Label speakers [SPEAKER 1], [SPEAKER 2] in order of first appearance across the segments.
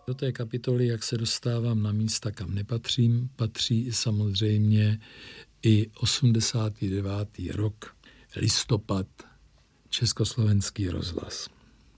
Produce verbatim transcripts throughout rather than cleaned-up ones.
[SPEAKER 1] Do té kapitoly, jak se dostávám na místa, kam nepatřím, patří samozřejmě i osmdesátý devátý rok, listopad, Československý rozhlas.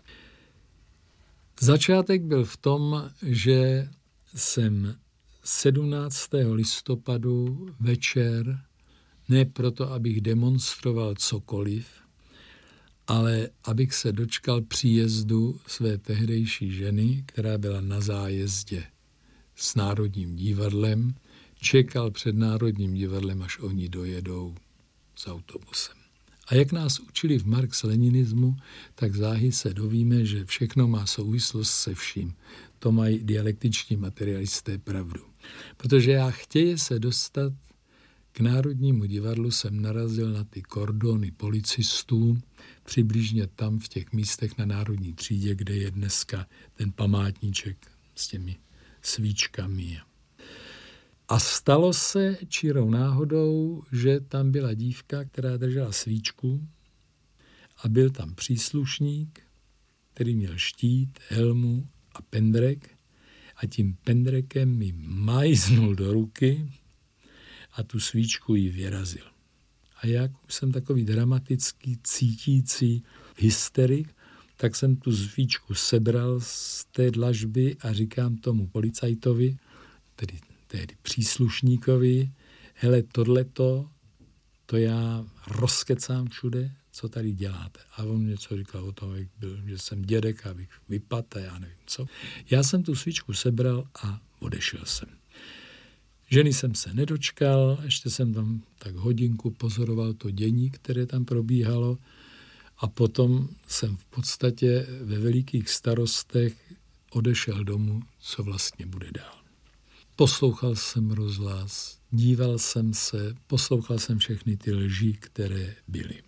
[SPEAKER 1] Začátek byl v tom, že jsem sedmnáctého listopadu večer, ne proto, abych demonstroval cokoliv, ale abych se dočkal příjezdu své tehdejší ženy, která byla na zájezdě s Národním divadlem, čekal před Národním divadlem, až oni dojedou s autobusem. A jak nás učili v marx-leninismu, tak záhy se dovíme, že všechno má souvislost se vším. To mají dialektiční materialisté pravdu. Protože já chtěji se dostat k Národnímu divadlu, jsem narazil na ty kordony policistů, přibližně tam v těch místech na Národní třídě, kde je dneska ten památníček s těmi svíčkami. A stalo se čirou náhodou, že tam byla dívka, která držela svíčku a byl tam příslušník, který měl štít, helmu a pendrek a tím pendrekem mi majznul do ruky a tu svíčku jí vyrazil. A jak už jsem takový dramatický, cítící hysterik, tak jsem tu svíčku sebral z té dlažby a říkám tomu policajtovi, tedy tehdy příslušníkovi, hele, tohleto, to já rozkecám všude, co tady děláte. A on něco říkal o tom, že jsem dědek, abych vypadl a já nevím co. Já jsem tu svíčku sebral a odešel jsem. Ženy jsem se nedočkal, ještě jsem tam tak hodinku pozoroval to dění, které tam probíhalo a potom jsem v podstatě ve velikých starostech odešel domů, co vlastně bude dál. Poslouchal jsem rozhlas, díval jsem se, poslouchal jsem všechny ty lži, které byly.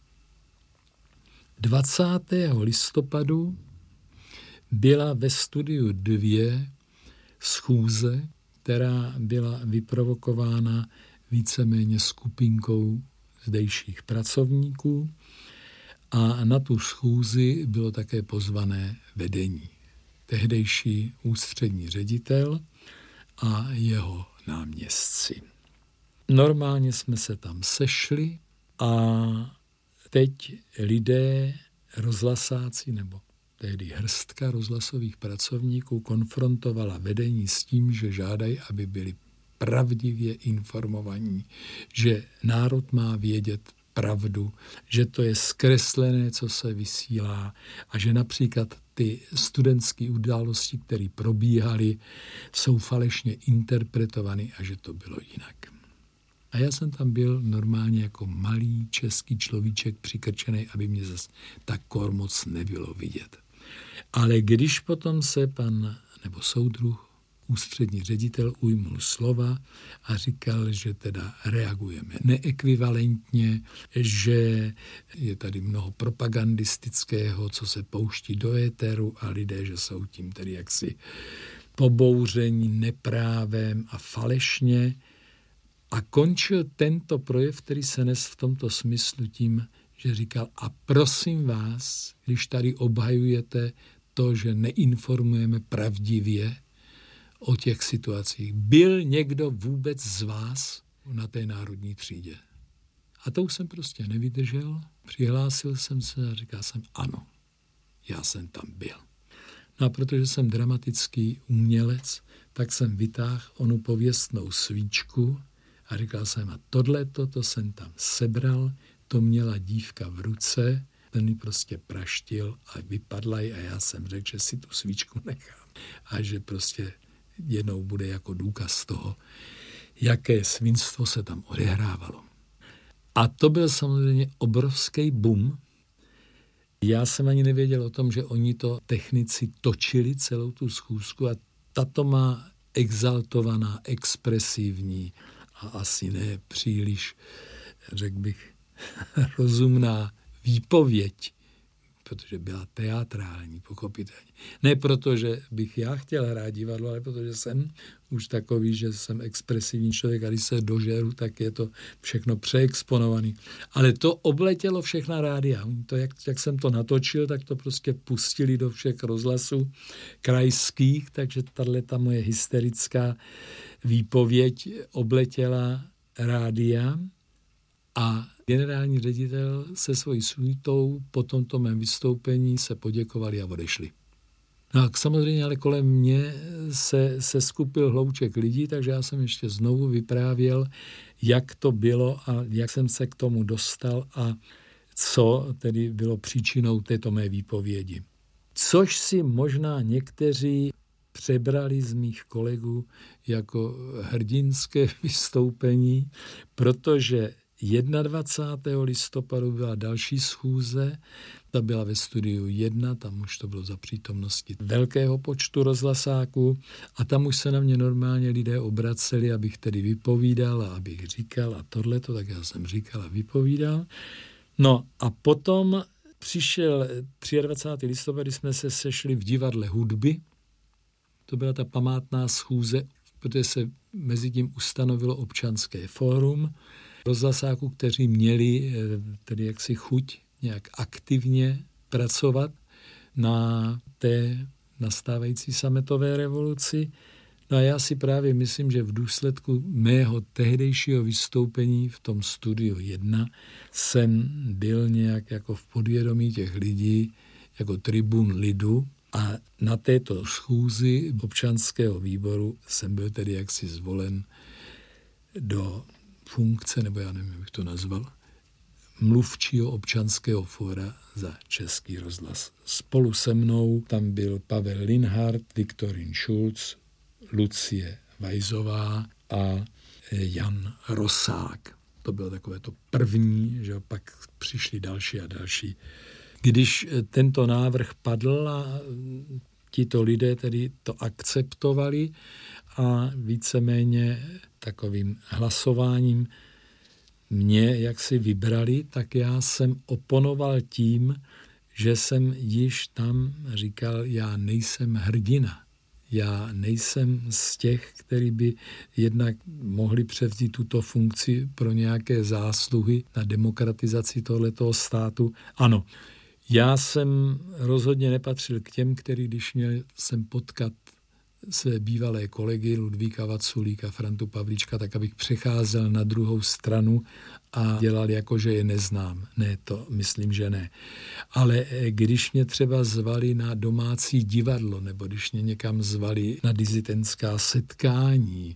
[SPEAKER 1] dvacátého listopadu byla ve studiu dvě schůze, která byla vyprovokována víceméně skupinkou zdejších pracovníků a na tu schůzi bylo také pozvané vedení. Tehdejší ústřední ředitel a jeho náměstci. Normálně jsme se tam sešli a teď lidé, rozhlasáci nebo tehdy hrstka rozhlasových pracovníků konfrontovala vedení s tím, že žádají, aby byli pravdivě informovaní, že národ má vědět pravdu, že to je zkreslené, co se vysílá a že například ty studentské události, které probíhaly, jsou falešně interpretovány a že to bylo jinak. A já jsem tam byl normálně jako malý český človíček přikrčený, aby mě zase tak kor moc nebylo vidět. Ale když potom se pan nebo soudruh, ústřední ředitel ujmul slova a říkal, že teda reagujeme neekvivalentně, že je tady mnoho propagandistického, co se pouští do éteru a lidé, že jsou tím tedy jaksi pobouření neprávem a falešně. A končil tento projev, který se nes v tomto smyslu tím, že říkal, a prosím vás, když tady obhajujete to, že neinformujeme pravdivě o těch situacích, byl někdo vůbec z vás na té Národní třídě? A to už jsem prostě nevydržel, přihlásil jsem se a říkal jsem, ano, já jsem tam byl. No a protože jsem dramatický umělec, tak jsem vytáhl onu pověstnou svíčku a říkal jsem, a tohleto, to jsem tam sebral, to měla dívka v ruce, ten mi prostě praštil a vypadla a já jsem řekl, že si tu svíčku nechám a že prostě jednou bude jako důkaz toho, jaké svinstvo se tam odehrávalo. A to byl samozřejmě obrovský boom. Já jsem ani nevěděl o tom, že oni to technici točili celou tu schůzku a tato má exaltovaná, expresivní a asi ne příliš, řekl bych, rozumná výpověď protože byla teatrální, pochopitelně. Ne proto, že bych já chtěl hrát divadlo, ale protože jsem už takový, že jsem expresivní člověk a když se dožeru, tak je to všechno přeexponovaný. Ale to obletělo všechna rádia. To, jak, jak jsem to natočil, tak to prostě pustili do všech rozhlasů krajských, takže tato moje hysterická výpověď obletěla rádia a generální ředitel se svojí suitou po tomto mém vystoupení se poděkovali a odešli. No a samozřejmě ale kolem mě se, se skupil hlouček lidí, takže já jsem ještě znovu vyprávěl, jak to bylo a jak jsem se k tomu dostal a co tedy bylo příčinou této mé výpovědi. Což si možná někteří přebrali z mých kolegů jako hrdinské vystoupení, protože dvacátého prvního listopadu byla další schůze, ta byla ve studiu jedna, tam už to bylo za přítomnosti velkého počtu rozhlasáků a tam už se na mě normálně lidé obraceli, abych tedy vypovídal a abych říkal a tohleto, tak já jsem říkal a vypovídal. No a potom přišel dvacátého třetího listopadu, kdy jsme se sešli v divadle hudby, to byla ta památná schůze, protože se mezi tím ustanovilo občanské fórum, rozhlasáků, kteří měli tedy jaksi chuť nějak aktivně pracovat na té nastávající sametové revoluci. No a já si právě myslím, že v důsledku mého tehdejšího vystoupení v tom studiu jedna jsem byl nějak jako v podvědomí těch lidí, jako tribun lidu a na této schůzi občanského výboru jsem byl tedy jaksi zvolen do funkce, nebo já nevím, jak bych to nazval, mluvčího občanského fóra za Český rozhlas. Spolu se mnou tam byl Pavel Linhardt, Viktorín Šulc, Lucie Vajzová a Jan Rosák. To bylo takové to první, že pak přišli další a další. Když tento návrh padl a tito lidé tedy to akceptovali a víceméně takovým hlasováním mě jak si vybrali, tak já jsem oponoval tím, že jsem již tam říkal, já nejsem hrdina. Já nejsem z těch, kteří by jednak mohli převzít tuto funkci pro nějaké zásluhy na demokratizaci tohletoho státu. Ano, já jsem rozhodně nepatřil k těm, který když měl jsem potkat své bývalé kolegy Ludvíka Vaculíka, Frantu Pavlíčka, tak abych přecházel na druhou stranu a dělal jako, že je neznám. Ne, to myslím, že ne. Ale když mě třeba zvali na domácí divadlo, nebo když mě někam zvali na dizidentská setkání,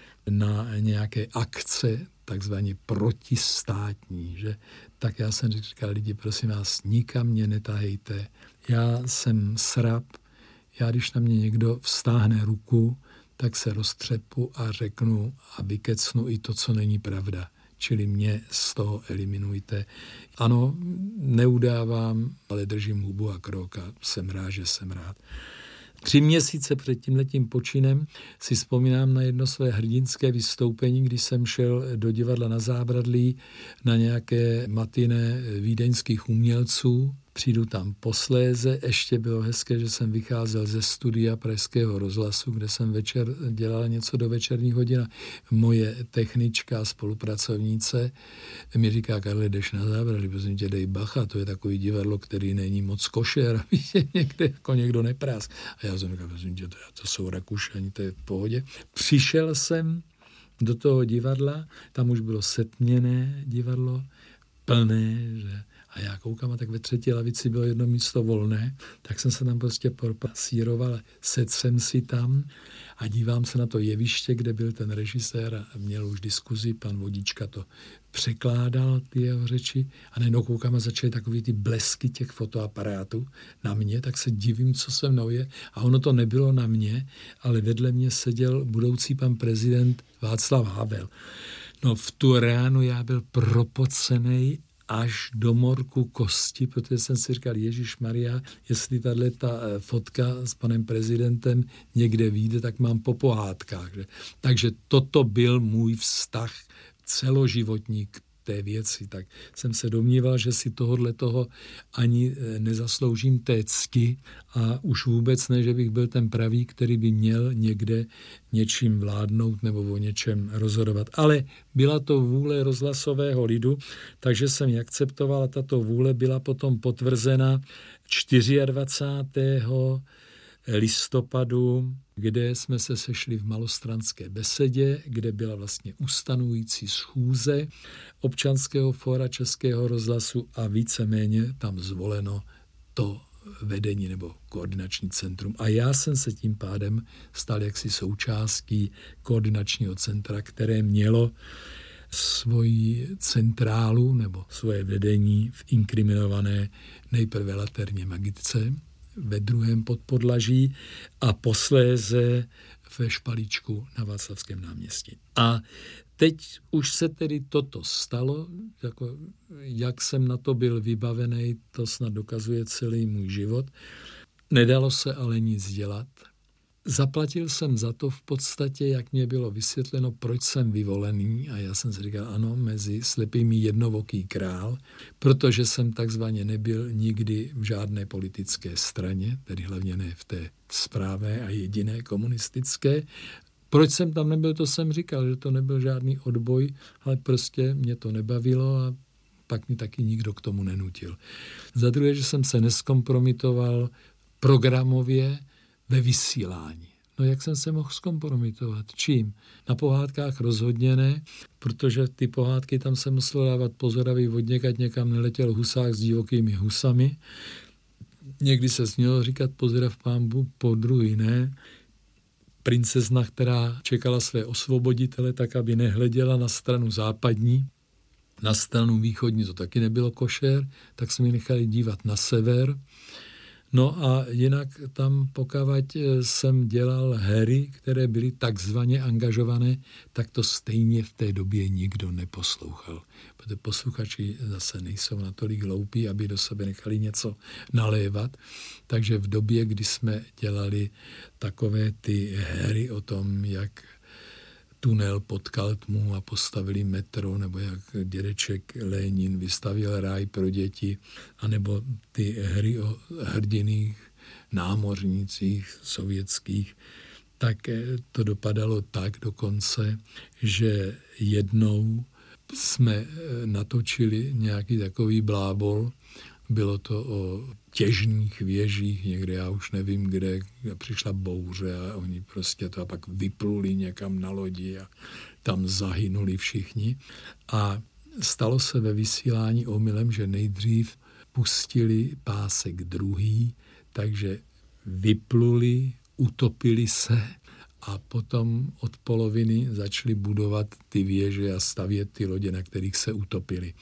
[SPEAKER 1] na nějaké akce, takzvaně protistátní, že? Tak já jsem říkal, lidi, prosím vás, nikam mě netahejte. Já jsem srab, já když na mě někdo vztáhne ruku, tak se roztřepu a řeknu a vykecnu i to, co není pravda. Čili mě z toho eliminujte. Ano, neudávám, ale držím hubu a krok a jsem rád, že jsem rád. Tři měsíce před tímhletím počinem si vzpomínám na jedno své hrdinské vystoupení, když jsem šel do divadla na Zábradlí na nějaké matiné vídeňských umělců. Přijdu tam posléze, ještě bylo hezké, že jsem vycházel ze studia Pražského rozhlasu, kde jsem večer dělal něco do večerních hodin. Moje technička a spolupracovnice mi říká, Karle, jdeš na Zábradlí, prosím tě, dej bacha, to je takový divadlo, který není moc košer, aby tě někde jako někdo neprás. A já jsem říkal, prosím tě, to, to jsou Rakušani, to je v pohodě. Přišel jsem do toho divadla, tam už bylo setměné divadlo, plné, že a já koukám, a tak ve třetí lavici bylo jedno místo volné, tak jsem se tam prostě propasíroval, sedl jsem si tam a dívám se na to jeviště, kde byl ten režisér a měl už diskuzi, pan Vodička to překládal, ty jeho řeči, a najednou koukám a začaly takový ty blesky těch fotoaparátů na mě, tak se divím, co se mnou je. A ono to nebylo na mě, ale vedle mě seděl budoucí pan prezident Václav Havel. No v tu ránu já byl propocenej až do morku kosti, protože jsem si říkal, Ježišmarja, jestli tahle ta fotka s panem prezidentem někde vyjde, tak mám po pohádkách. Že? Takže toto byl můj vztah celoživotní k té věci, tak jsem se domníval, že si tohodle toho ani nezasloužím té cti a už vůbec ne, že bych byl ten pravý, který by měl někde něčím vládnout nebo o něčem rozhodovat. Ale byla to vůle rozhlasového lidu, takže jsem ji akceptoval a tato vůle byla potom potvrzena dvacátého čtvrtého listopadu, kde jsme se sešli v Malostranské besedě, kde byla vlastně ustanující schůze Občanského fóra Českého rozhlasu a víceméně tam zvoleno to vedení nebo koordinační centrum. A já jsem se tím pádem stal jaksi součástí koordinačního centra, které mělo svoji centrálu nebo svoje vedení v inkriminované nejprve Laterně Magitce ve druhém podpodlaží a posléze ve Špalíčku na Václavském náměstí. A teď už se tedy toto stalo, jako jak jsem na to byl vybavený, to snad dokazuje celý můj život. Nedalo se ale nic dělat. Zaplatil jsem za to v podstatě, jak mě bylo vysvětleno, proč jsem vyvolený a já jsem si říkal, ano, mezi slepými jednovoký král, protože jsem takzvaně nebyl nikdy v žádné politické straně, tedy hlavně ne v té spravé a jediné komunistické. Proč jsem tam nebyl, to jsem říkal, že to nebyl žádný odboj, ale prostě mě to nebavilo a pak mi taky nikdo k tomu nenutil. Za druhé, že jsem se neskompromitoval programově ve vysílání. No jak jsem se mohl zkompromitovat? Čím? Na pohádkách rozhodně ne, protože ty pohádky tam se muselo dávat pozor, aby odněkať někam neletěl husák s divokými husami. Někdy se smělo říkat pozdrav pánbu, po druhý ne. Princezna, která čekala své osvoboditele, tak aby nehleděla na stranu západní, na stranu východní to taky nebylo košer, tak jsme ji nechali dívat na sever. No a jinak tam, pokud jsem dělal hry, které byly takzvaně angažované, tak to stejně v té době nikdo neposlouchal. Protože posluchači zase nejsou natolik hloupí, aby do sebe nechali něco nalévat. Takže v době, kdy jsme dělali takové ty hry o tom, jak tunel potkal tmu a postavili metro, nebo jak dědeček Lenin vystavil ráj pro děti, anebo ty hry o hrdiných námořnících sovětských, tak to dopadalo tak dokonce, že jednou jsme natočili nějaký takový blábol. Bylo to o těžných věžích, někde já už nevím kde, přišla bouře a oni prostě to a pak vypluli někam na lodi a tam zahynuli všichni. A stalo se ve vysílání omylem, že nejdřív pustili pásek druhý, takže vypluli, utopili se a potom od poloviny začali budovat ty věže a stavět ty lodě, na kterých se utopili.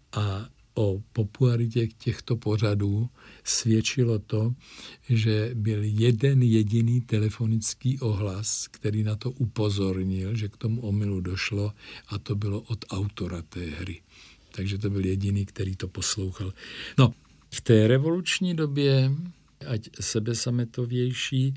[SPEAKER 1] A o popularitě těchto pořadů svědčilo to, že byl jeden jediný telefonický ohlas, který na to upozornil, že k tomu omylu došlo a to bylo od autora té hry. Takže to byl jediný, který to poslouchal. No, v té revoluční době, ať sebesametovější,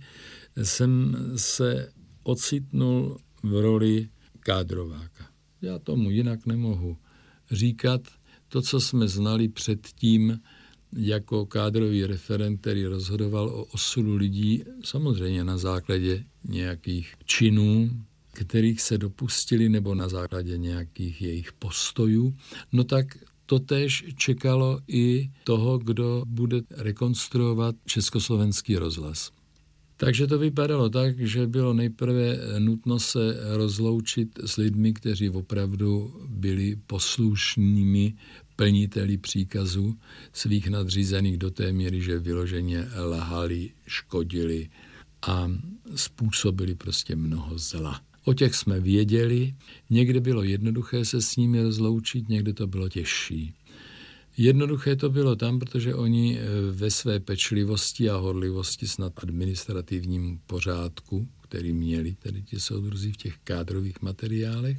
[SPEAKER 1] jsem se ocitnul v roli kádrováka. Já tomu jinak nemohu říkat. To, co jsme znali předtím jako kádrový referent, který rozhodoval o osudu lidí, samozřejmě na základě nějakých činů, kterých se dopustili, nebo na základě nějakých jejich postojů, no tak totéž čekalo i toho, kdo bude rekonstruovat Československý rozhlas. Takže to vypadalo tak, že bylo nejprve nutno se rozloučit s lidmi, kteří opravdu byli poslušnými plniteli příkazů svých nadřízených do té míry, že vyloženě lhali, škodili a způsobili prostě mnoho zla. O těch jsme věděli, někde bylo jednoduché se s nimi rozloučit, někde to bylo těžší. Jednoduché to bylo tam, protože oni ve své pečlivosti a horlivosti snad administrativním pořádku, který měli tedy ti soudruzi v těch kádrových materiálech,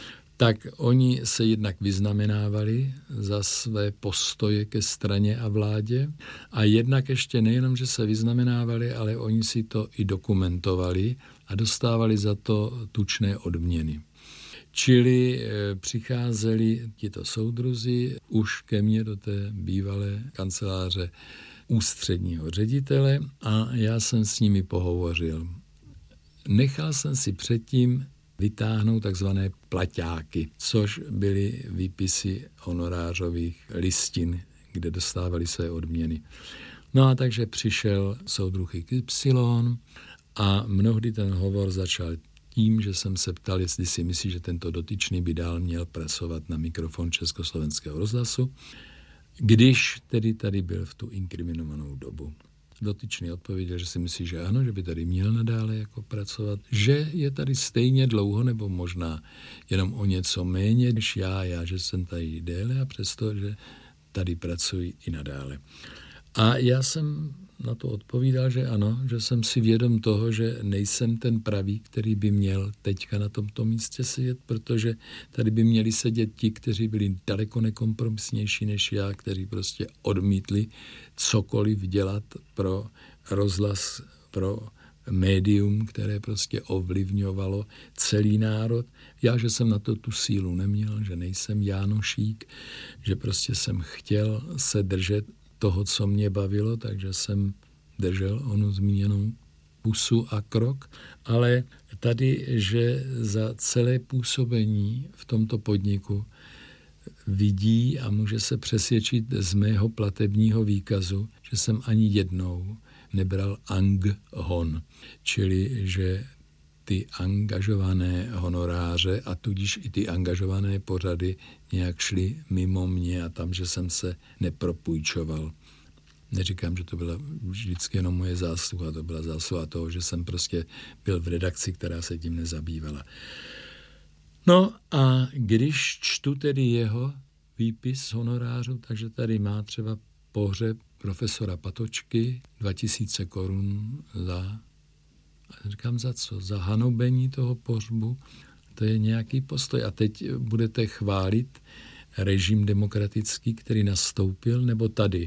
[SPEAKER 1] tak oni se jednak vyznamenávali za své postoje ke straně a vládě a jednak ještě nejenom, že se vyznamenávali, ale oni si to i dokumentovali a dostávali za to tučné odměny. Čili přicházeli tito soudruzi už ke mně do té bývalé kanceláře ústředního ředitele a já jsem s nimi pohovořil. Nechal jsem si předtím vytáhnout takzvané plaťáky, což byly výpisy honorářových listin, kde dostávali své odměny. No a takže přišel soudruh X Y a mnohdy ten hovor začal tím, že jsem se ptal, jestli si myslí, že tento dotyčný by dál měl pracovat na mikrofon Československého rozhlasu, když tedy tady byl v tu inkriminovanou dobu. Dotyčný odpověděl, že si myslí, že ano, že by tady měl nadále jako pracovat, že je tady stejně dlouho nebo možná jenom o něco méně než já, já, že jsem tady déle a přesto, že tady pracuji i nadále. A já jsem na to odpovídal, že ano, že jsem si vědom toho, že nejsem ten pravý, který by měl teďka na tomto místě sedět, protože tady by měli sedět ti, kteří byli daleko nekompromisnější než já, kteří prostě odmítli cokoliv dělat pro rozhlas, pro médium, které prostě ovlivňovalo celý národ. Já, že jsem na to tu sílu neměl, že nejsem Jánošík, že prostě jsem chtěl se držet toho, co mě bavilo, takže jsem držel onu zmíněnou pusu a krok, ale tady, že za celé působení v tomto podniku vidí a může se přesvědčit z mého platebního výkazu, že jsem ani jednou nebral ang-hon, čili že ty angažované honoráře a tudíž i ty angažované pořady nějak šly mimo mě a tam, že jsem se nepropůjčoval. Neříkám, že to byla vždycky jenom moje zásluha, to byla zásluha toho, že jsem prostě byl v redakci, která se tím nezabývala. No a když čtu tedy jeho výpis honorářů, takže tady má třeba pohřeb profesora Patočky, dva tisíce korun za, říkám za co, za hanobení toho pohřbu, to je nějaký postoj. A teď budete chválit režim demokratický, který nastoupil, nebo tady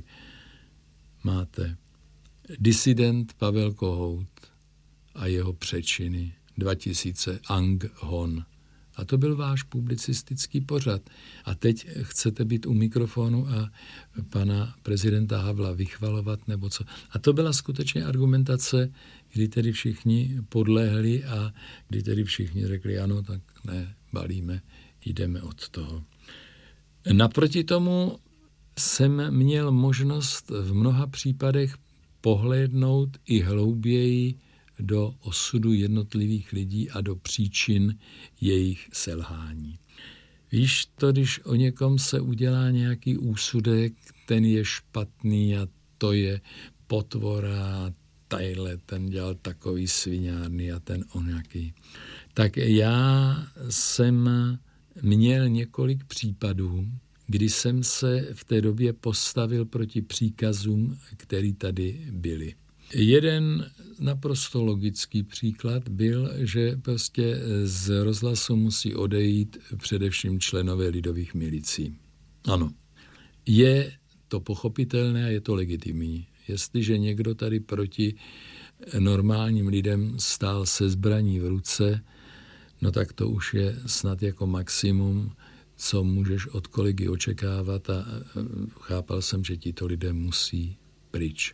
[SPEAKER 1] máte disident Pavel Kohout a jeho přečiny, dva tisíce ang-hon. A to byl váš publicistický pořad. A teď chcete být u mikrofonu a pana prezidenta Havla vychvalovat nebo co. A to byla skutečně argumentace, kdy tedy všichni podlehli a kdy tedy všichni řekli ano, tak ne, balíme, jdeme od toho. Naproti tomu jsem měl možnost v mnoha případech pohlédnout i hlouběji do osudu jednotlivých lidí a do příčin jejich selhání. Víš to, když o někom se udělá nějaký úsudek, ten je špatný a to je potvora, tajle, ten dělal takový sviňárny a ten on nějaký. Tak já jsem měl několik případů, kdy jsem se v té době postavil proti příkazům, které tady byly. Jeden naprosto logický příklad byl, že prostě z rozhlasu musí odejít především členové lidových milicí. Ano, je to pochopitelné a je to legitimní. Jestliže někdo tady proti normálním lidem stál se zbraní v ruce, no tak to už je snad jako maximum, co můžeš od kolegy očekávat a chápal jsem, že tito lidé musí pryč.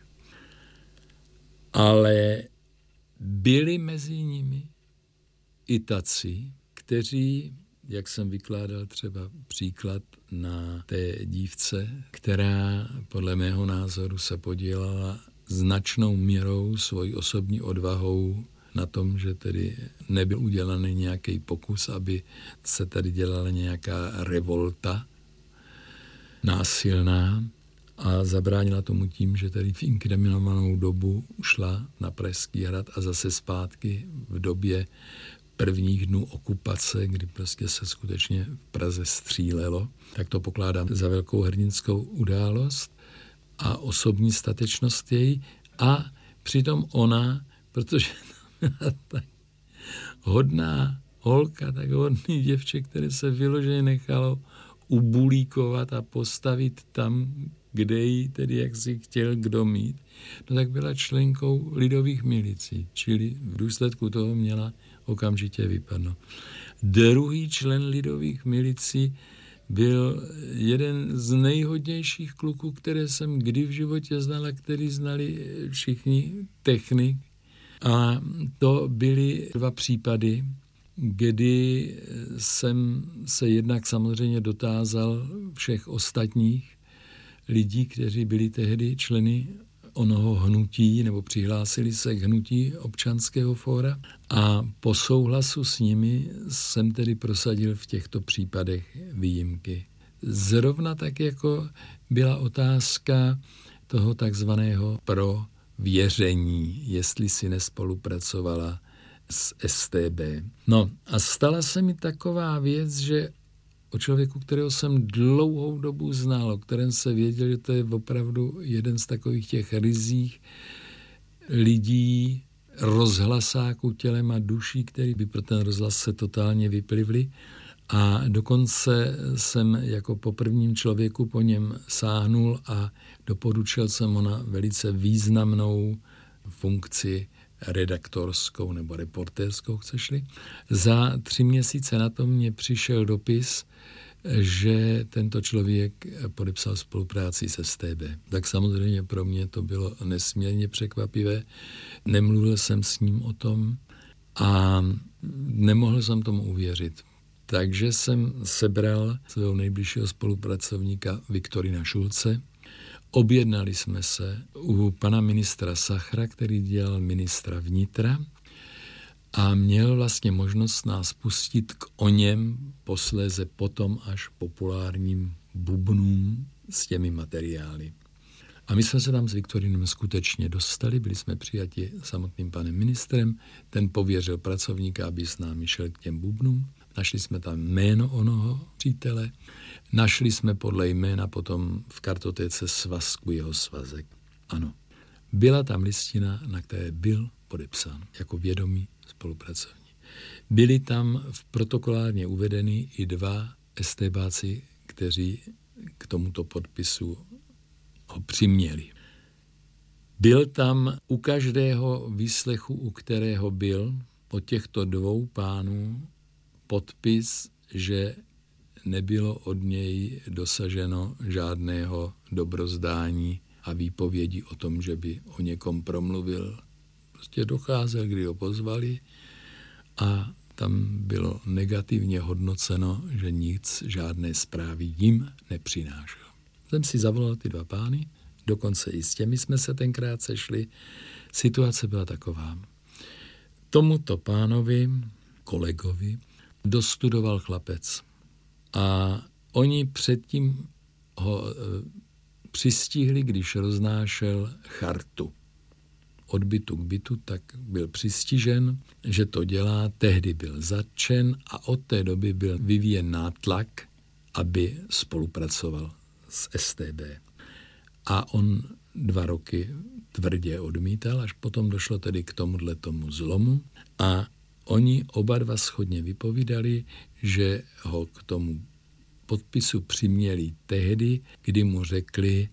[SPEAKER 1] Ale byli mezi nimi i tací, kteří, jak jsem vykládal třeba příklad na té dívce, která podle mého názoru se podílela značnou měrou svojí osobní odvahou na tom, že tedy nebyl udělaný nějaký pokus, aby se tady dělala nějaká revolta násilná a zabránila tomu tím, že tady v inkriminovanou dobu šla na Pražský hrad a zase zpátky v době prvních dnů okupace, kdy prostě se skutečně v Praze střílelo, tak to pokládám za velkou hrdinskou událost a osobní statečnost její a přitom ona, protože tak hodná holka, tak hodný děvče, které se vyloženě nechalo ubulíkovat a postavit tam, kde jí tedy jak si chtěl kdo mít, no tak byla členkou lidových milicí, čili v důsledku toho měla okamžitě vypadnout. Druhý člen lidových milicí byl jeden z nejhodnějších kluků, které jsem kdy v životě znala, který znali všichni technik. A to byly dva případy, kdy jsem se jednak samozřejmě dotázal všech ostatních lidí, kteří byli tehdy členy onoho hnutí nebo přihlásili se k hnutí Občanského fóra a po souhlasu s nimi jsem tedy prosadil v těchto případech výjimky. Zrovna tak, jako byla otázka toho takzvaného prověření, jestli si nespolupracovala s S T B. No a stala se mi taková věc, že o člověku, kterého jsem dlouhou dobu znal, o kterém se věděl, že to je opravdu jeden z takových těch ryzích lidí, rozhlasáků tělem a duší, který by pro ten rozhlas se totálně vyplivli. A dokonce jsem jako po prvním člověku po něm sáhnul a doporučil jsem ho na velice významnou funkci redaktorskou nebo reportérskou, chceš-li. Za tři měsíce na to mě přišel dopis, že tento člověk podepsal spolupráci se S T B. Tak samozřejmě pro mě to bylo nesmírně překvapivé. Nemluvil jsem s ním o tom a nemohl jsem tomu uvěřit. Takže jsem sebral svého nejbližšího spolupracovníka Viktorina Šulce. Objednali jsme se u pana ministra Sachra, který dělal ministra vnitra a měl vlastně možnost nás pustit k o něm posléze potom až populárním bubnům s těmi materiály. A my jsme se tam s Viktorinem skutečně dostali, byli jsme přijati samotným panem ministrem, ten pověřil pracovníka, aby s námi šel k těm bubnům. Našli jsme tam jméno onoho přítele, našli jsme podle jména potom v kartotéce svazku jeho svazek. Ano, byla tam listina, na které byl podepsán jako vědomý spolupracovník. Byli tam v protokolárně uvedeny i dva estébáci, kteří k tomuto podpisu ho přiměli. Byl tam u každého výslechu, u kterého byl, od těchto dvou pánů podpis, že nebylo od něj dosaženo žádného dobrozdání a výpovědi o tom, že by o někom promluvil. Prostě docházel, kdy ho pozvali a tam bylo negativně hodnoceno, že nic, žádné zprávy jim nepřinášel. Jsem si zavolal ty dva pány, dokonce i s těmi jsme se tenkrát sešli. Situace byla taková. Tomuto pánovi, kolegovi, dostudoval chlapec a oni předtím ho e, přistihli, když roznášel chartu. Od bytu k bytu, tak byl přistižen, že to dělá, tehdy byl zatčen a od té doby byl vyvíjen nátlak, aby spolupracoval s S T B. A on dva roky tvrdě odmítal, až potom došlo tedy k tomuhle tomu zlomu a oni oba dva shodně vypovídali, že ho k tomu podpisu přiměli tehdy, kdy mu řekli,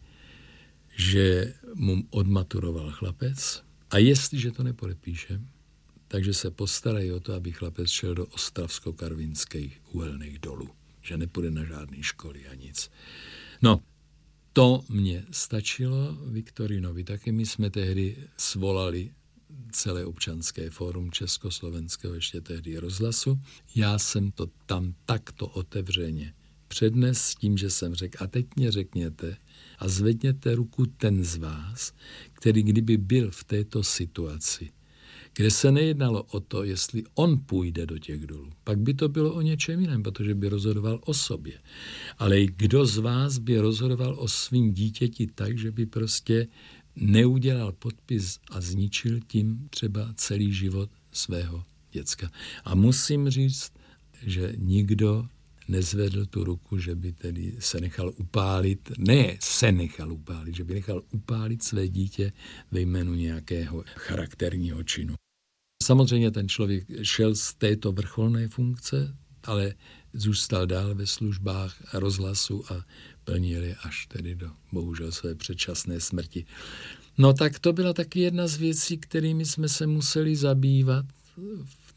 [SPEAKER 1] že mu odmaturoval chlapec a jestliže to nepodepíše, takže se postarají o to, aby chlapec šel do ostravsko-karvinských uhelných dolů, že nepůjde na žádné školy a nic. No, to mě stačilo Viktorinovi. Taky my jsme tehdy svolali celé občanské fórum Československého, ještě tehdy rozhlasu. Já jsem to tam takto otevřeně přednes s tím, že jsem řekl, a teď mě řekněte a zvedněte ruku ten z vás, který kdyby byl v této situaci, kde se nejednalo o to, jestli on půjde do těch dolů. Pak by to bylo o něčem jiném, protože by rozhodoval o sobě. Ale kdo z vás by rozhodoval o svým dítěti tak, že by prostě neudělal podpis a zničil tím třeba celý život svého děcka. A musím říct, že nikdo nezvedl tu ruku, že by tedy se nechal upálit, ne se nechal upálit, že by nechal upálit své dítě ve jménu nějakého charakterního činu. Samozřejmě ten člověk šel z této vrcholné funkce, ale zůstal dál ve službách rozhlasu a plnil je až tedy do, bohužel, své předčasné smrti. No tak to byla taky jedna z věcí, kterými jsme se museli zabývat v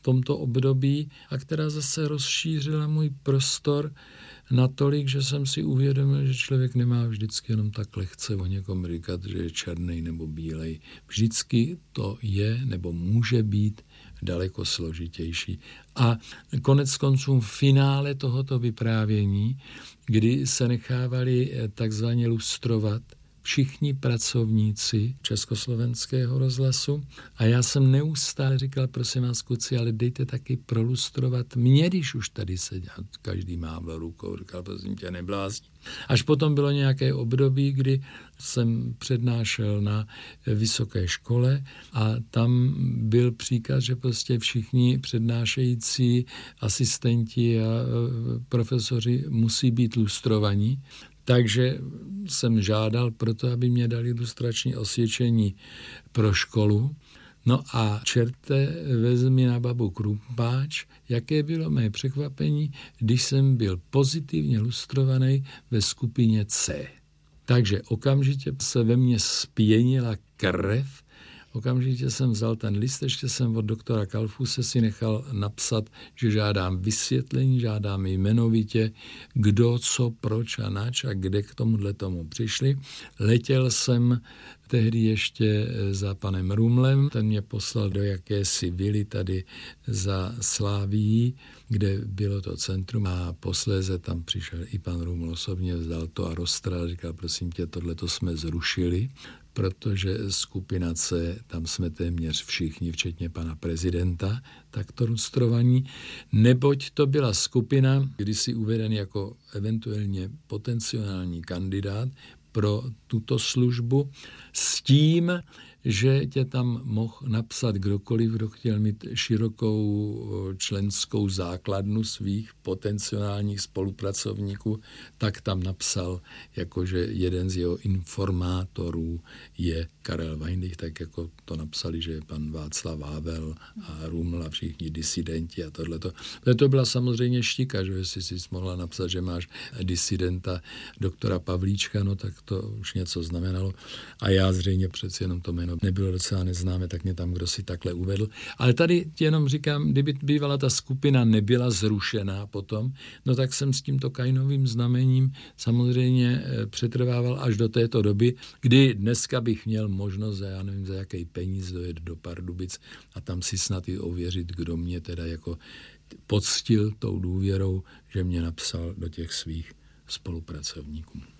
[SPEAKER 1] tomto období a která zase rozšířila můj prostor natolik, že jsem si uvědomil, že člověk nemá vždycky jenom tak lehce o někom říkat, že je černý nebo bílej. Vždycky to je nebo může být daleko složitější. A konec konců v finále tohoto vyprávění, kdy se nechávali takzvaně lustrovat všichni pracovníci Československého rozhlasu a já jsem neustále říkal, prosím vás, kluci, ale dejte taky prolustrovat mě, když už tady seděl. Každý mávl rukou, říkal, prosím tě, neblázni. Až potom bylo nějaké období, kdy jsem přednášel na vysoké škole a tam byl příkaz, že prostě všichni přednášející asistenti a profesoři musí být lustrovaní. Takže jsem žádal proto, aby mě dali ilustrační osvědčení pro školu. No a čerte vezmi na babu krumpáč, jaké bylo mé překvapení, když jsem byl pozitivně lustrovaný ve skupině C. Takže okamžitě se ve mně spěnila krev, okamžitě jsem vzal ten list, ještě jsem od doktora Kalfuse si nechal napsat, že žádám vysvětlení, žádám jmenovitě, kdo, co, proč a nač a kde k tomuhle tomu přišli. Letěl jsem tehdy ještě za panem Rumlem, ten mě poslal do jakési vily tady za Slávií, kde bylo to centrum a posléze tam přišel i pan Ruml osobně, vzdal to a roztral, říkal, prosím tě, tohleto jsme zrušili, protože skupina C, tam jsme téměř všichni, včetně pana prezidenta, takto lustrovaní, neboť to byla skupina, kdysi uveden jako eventuálně potenciální kandidát pro tuto službu s tím, že tě tam mohl napsat kdokoliv, kdo chtěl mít širokou členskou základnu svých potenciálních spolupracovníků, tak tam napsal, jakože jeden z jeho informátorů je Karel Weindich, tak jako to napsali, že je pan Václav Havel a Ruml a všichni disidenti a tohleto. To byla samozřejmě štika, že jestli jsi mohla napsat, že máš disidenta doktora Pavlíčka, no tak to už něco znamenalo. A já zřejmě přeci jenom to jméno nebylo docela neznámé, tak mě tam kdo si takhle uvedl. Ale tady jenom říkám, kdyby bývala ta skupina nebyla zrušená potom, no tak jsem s tímto Kainovým znamením samozřejmě přetrvával až do této doby, kdy dneska bych měl možnost za, já nevím, za jaký peníz dojet do Pardubic a tam si snad i ověřit, kdo mě teda jako poctil tou důvěrou, že mě napsal do těch svých spolupracovníků.